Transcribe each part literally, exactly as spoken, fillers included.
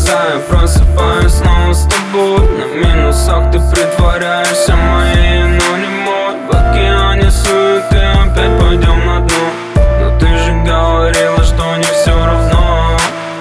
глаза, я просыпаюсь снова с тобой. На минусах ты притворяешься моей, но не мой. В океане суеты опять пойдем на дно. Но ты же говорила, что не все равно.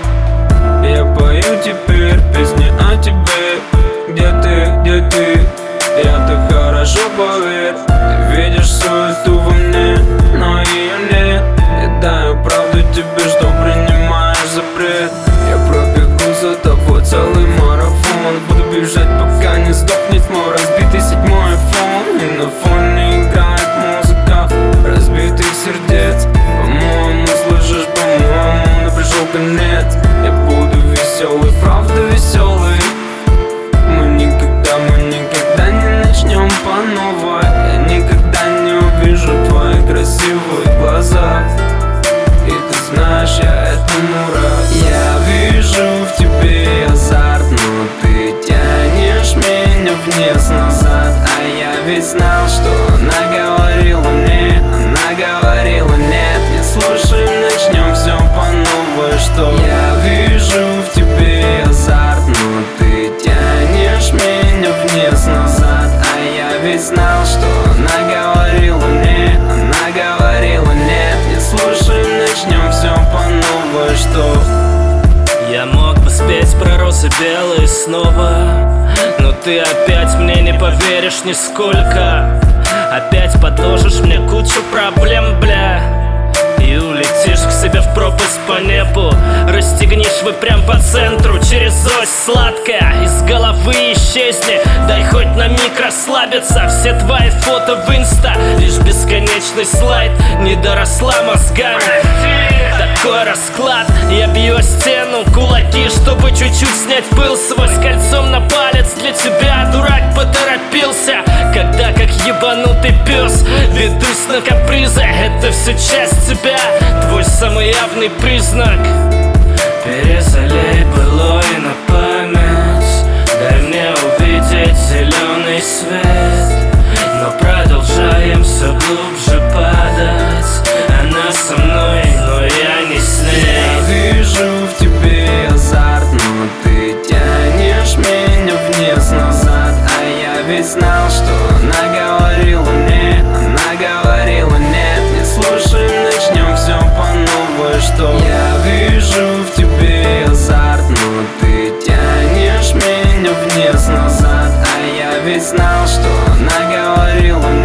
Я пою теперь песни о тебе. Где ты, где ты? Я-то хорошо, поверь. Ты видишь суету во мне, но ее нет. Я даю правду тебе, что принимаешь запрет. Я пробегу за тобой целый марафон. Буду бежать, пока не сдохнет мой разбитый седьмой айфон. И на фоне играет музыка разбитых сердец. По-моему, слышишь, по-моему, но пришел конец. Я буду веселый, правда веселый. Мы никогда, мы никогда не начнем по новой. Я никогда не увижу твои красивые глаза. И ты знаешь, я этому рад. Я вижу в тебе азарт, но ты тянешь меня вниз-назад. А я ведь знал, что она говорила мне, она говорила нет. Не слушай, начнем все по новой, что я вижу в тебе азарт, но ты тянешь меня вниз-назад. А я ведь знал, что она говорила мне, она говорила нет. Не слушай, начнем все по новой, что я мог бы спеть про розы белые снова, но ты опять мне не поверишь нисколько. Опять подложишь мне кучу проблем, бля, и улетишь к себе в пропасть по небу. Расстегнишь вы прям по центру, через ось сладкая. Из головы исчезни, дай хоть на миг расслабиться. Все твои фото в инста, лишь бесконечный слайд. Не доросла мозгами, такой расклад. Я бью о стену кулаки, чтобы чуть-чуть снять пыл свой. С кольцом на палец для тебя, дурак, поторопился. Когда как ебанутый пес ведусь на капризы, это все часть тебя, твой самый явный признак. Перезалей былое на память, дай мне увидеть зеленый свет. Но продолжаем все глубже падать. Она со мной, но я не с ней. Я вижу в тебе азарт, но ты тянешь меня вниз-назад. А я ведь знал, что она говорила мне, она говорила нет. Не слушай, начнем все по новой, что я вижу в тебе азарт, но ты тянешь меня вниз-назад. А я ведь знал, что она говорила